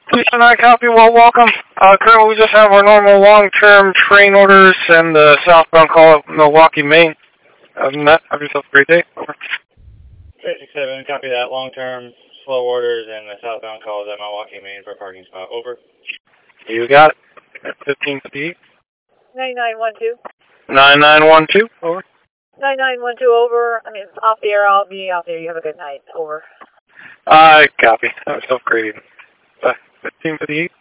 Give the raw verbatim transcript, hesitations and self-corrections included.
Please and I copy, well welcome. Uh, currently we just have our normal long-term train orders and the southbound call of Milwaukee, Maine. Other than that, have yourself a great day. Over. eight six seven, copy that. Long-term slow orders and the southbound calls at Milwaukee, Maine for a parking spot. Over. You got it. fifteen fifty-eight. nine nine one two. nine nine one two. Over. nine nine one two, over. I mean, off the air. I'll be off there. You have a good night. Over. I copy. Have yourself a great evening. Bye. fifteen fifty-eight.